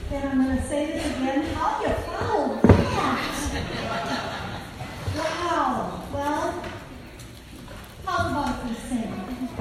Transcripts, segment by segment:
Then I'm going to say this again. How do you follow that? Wow. Well, how about we sing?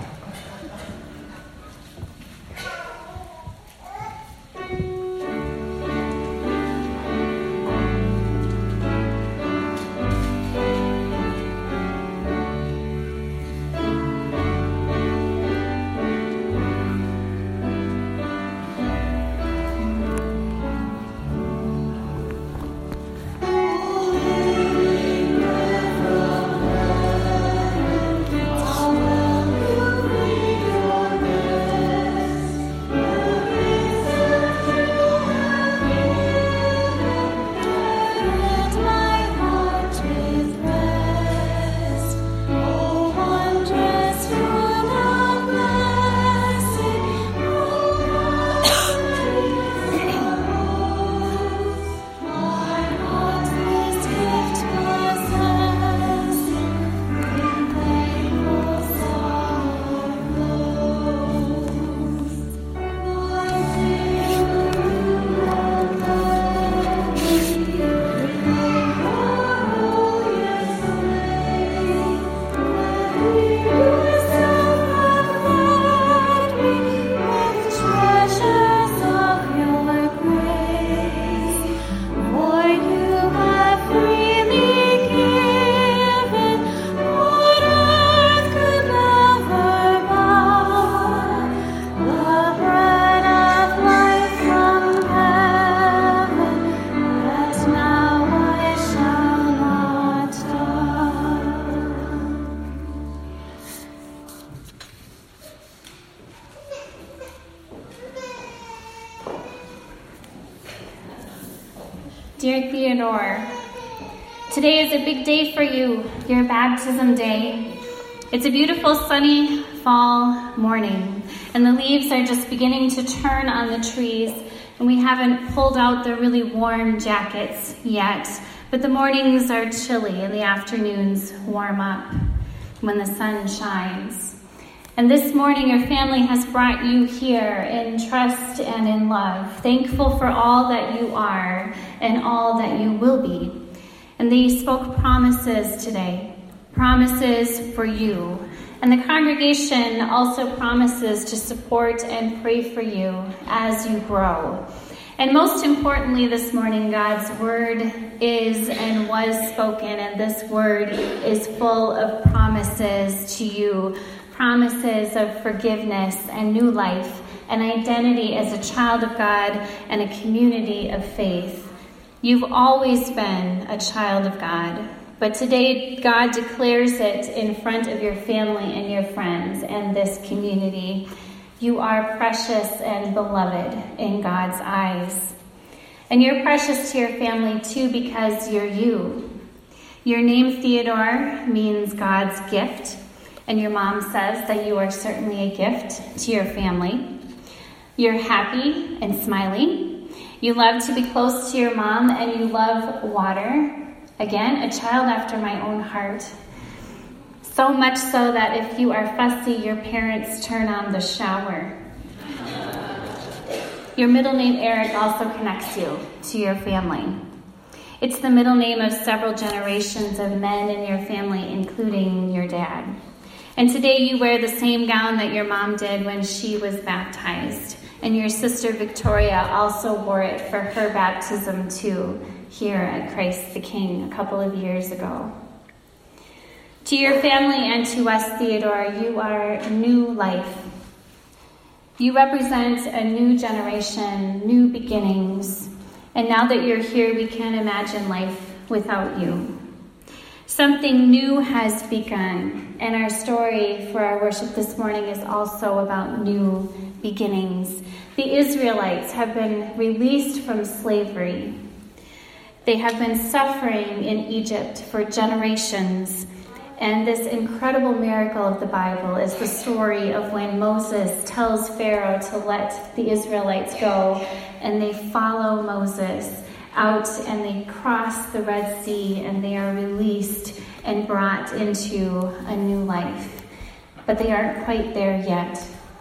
Dear Theodore, today is a big day for you, your baptism day. It's a beautiful sunny fall morning, and the leaves are just beginning to turn on the trees, and we haven't pulled out the really warm jackets yet, but the mornings are chilly and the afternoons warm up when the sun shines. And this morning, your family has brought you here in trust and in love, thankful for all that you are and all that you will be. And they spoke promises today, promises for you. And the congregation also promises to support and pray for you as you grow. And most importantly this morning, God's word is and was spoken, and this word is full of promises to you. Promises of forgiveness and new life, an identity as a child of God, and a community of faith. You've always been a child of God, but today God declares it in front of your family and your friends and this community. You are precious and beloved in God's eyes. And you're precious to your family too because you're you. Your name, Theodore, means God's gift. And your mom says that you are certainly a gift to your family. You're happy and smiling. You love to be close to your mom, and you love water. Again, a child after my own heart. So much so that if you are fussy, your parents turn on the shower. Your middle name, Eric, also connects you to your family. It's the middle name of several generations of men in your family, including your dad. And today you wear the same gown that your mom did when she was baptized. And your sister Victoria also wore it for her baptism too, here at Christ the King a couple of years ago. To your family and to us, Theodore, you are new life. You represent a new generation, new beginnings. And now that you're here, we can't imagine life without you. Something new has begun, and our story for our worship this morning is also about new beginnings. The Israelites have been released from slavery. They have been suffering in Egypt for generations, and this incredible miracle of the Bible is the story of when Moses tells Pharaoh to let the Israelites go, and they follow Moses out and they cross the Red Sea and they are released and brought into a new life. But they aren't quite there yet.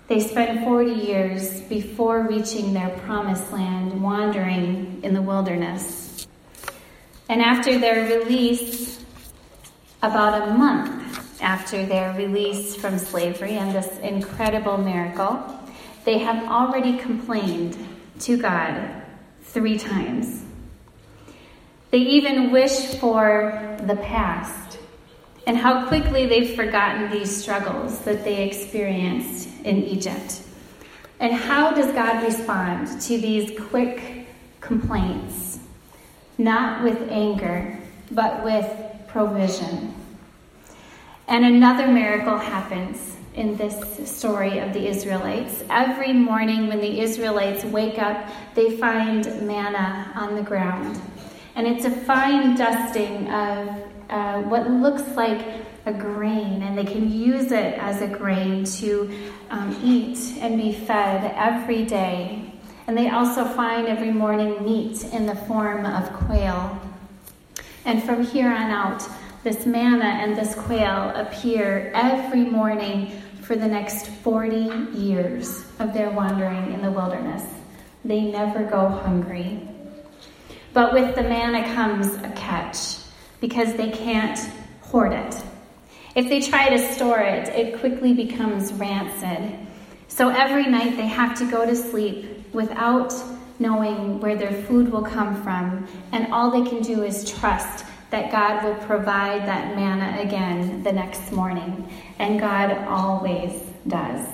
They spend 40 years before reaching their promised land, wandering in the wilderness. And after their release, about a month after their release from slavery and this incredible miracle, they have already complained to God 3 times. They even wish for the past and how quickly they've forgotten these struggles that they experienced in Egypt. And how does God respond to these quick complaints? Not with anger, but with provision. And another miracle happens in this story of the Israelites. Every morning when the Israelites wake up, they find manna on the ground. And it's a fine dusting of what looks like a grain, and they can use it as a grain to eat and be fed every day. And they also find every morning meat in the form of quail. And from here on out, this manna and this quail appear every morning for the next 40 years of their wandering in the wilderness. They never go hungry. But with the manna comes a catch, because they can't hoard it. If they try to store it, it quickly becomes rancid. So every night they have to go to sleep without knowing where their food will come from, and all they can do is trust that God will provide that manna again the next morning, and God always does.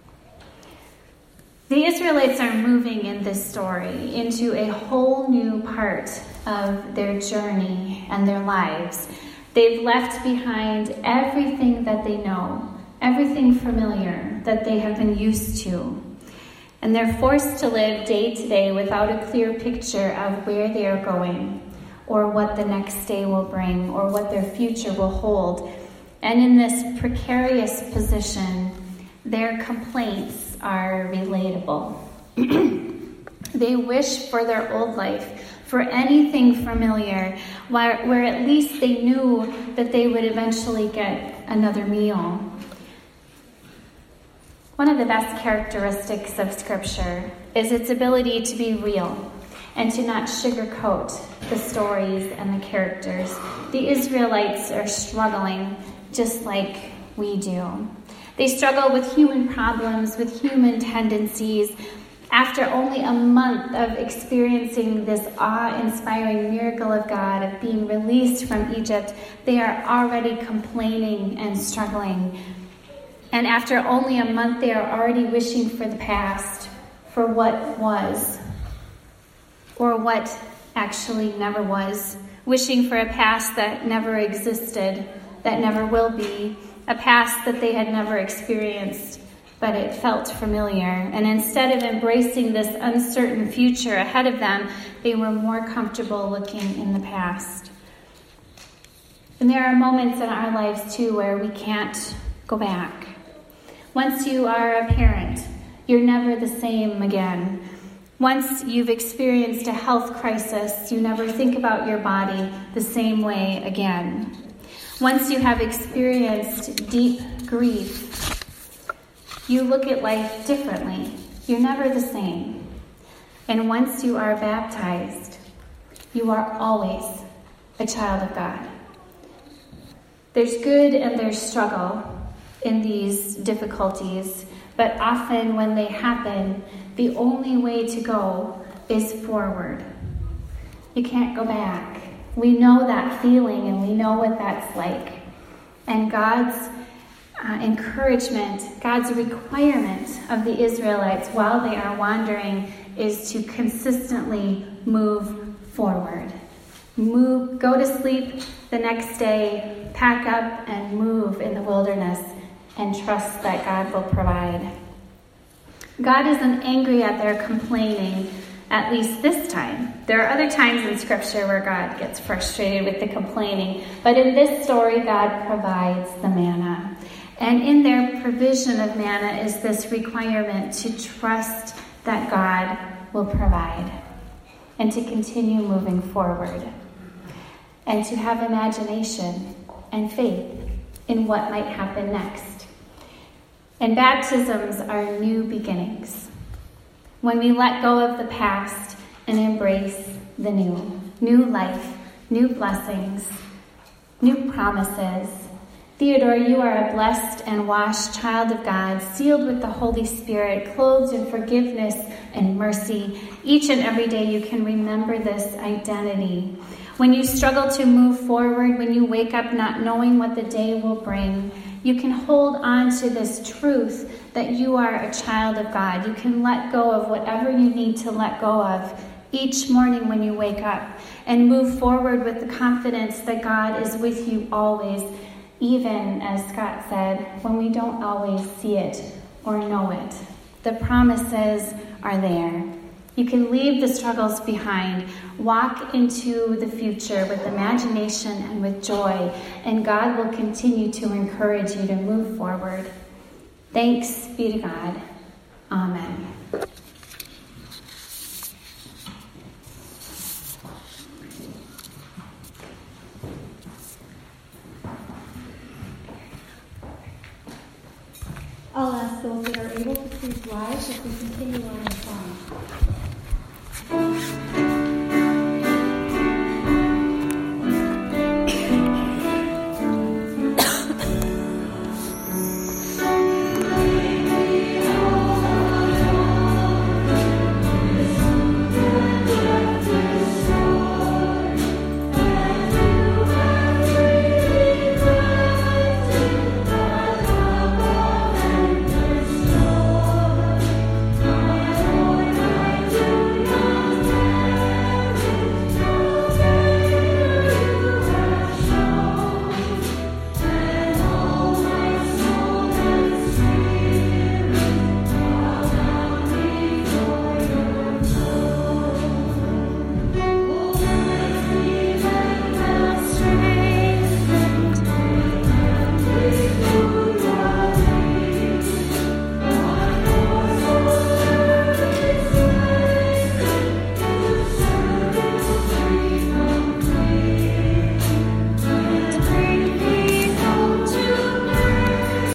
The Israelites are moving in this story into a whole new part of their journey and their lives. They've left behind everything that they know, everything familiar that they have been used to. And they're forced to live day to day without a clear picture of where they are going, or what the next day will bring, or what their future will hold. And in this precarious position, their complaints are relatable. They wish for their old life, for anything familiar, where at least they knew that they would eventually get another meal. One of the best characteristics of Scripture is its ability to be real and to not sugarcoat the stories and the characters. The Israelites are struggling just like we do. They struggle with human problems, with human tendencies. After only a month of experiencing this awe-inspiring miracle of God, of being released from Egypt, they are already complaining and struggling. And after only a month, they are already wishing for the past, for what was, or what actually never was, wishing for a past that never existed, that never will be, a past that they had never experienced, but it felt familiar. And instead of embracing this uncertain future ahead of them, they were more comfortable looking in the past. And there are moments in our lives, too, where we can't go back. Once you are a parent, you're never the same again. Once you've experienced a health crisis, you never think about your body the same way again. Once you have experienced deep grief, you look at life differently. You're never the same. And once you are baptized, you are always a child of God. There's good and there's struggle in these difficulties, but often when they happen, the only way to go is forward. You can't go back. We know that feeling and we know what that's like. And God's encouragement, God's requirement of the Israelites while they are wandering is to consistently move forward. Go to sleep the next day, pack up and move in the wilderness and trust that God will provide. God isn't angry at their complaining, at least this time. There are other times in Scripture where God gets frustrated with the complaining, but in this story, God provides the manna. And in their provision of manna is this requirement to trust that God will provide and to continue moving forward and to have imagination and faith in what might happen next. And baptisms are new beginnings. When we let go of the past and embrace the new life, new blessings, new promises. Theodore, you are a blessed and washed child of God, sealed with the Holy Spirit, clothed in forgiveness and mercy. Each and every day you can remember this identity. When you struggle to move forward, when you wake up not knowing what the day will bring, you can hold on to this truth that you are a child of God. You can let go of whatever you need to let go of each morning when you wake up and move forward with the confidence that God is with you always, even, as Scott said, when we don't always see it or know it. The promises are there. You can leave the struggles behind, walk into the future with imagination and with joy, and God will continue to encourage you to move forward. Thanks be to God. Amen. I'll ask those that are able to please rise as we continue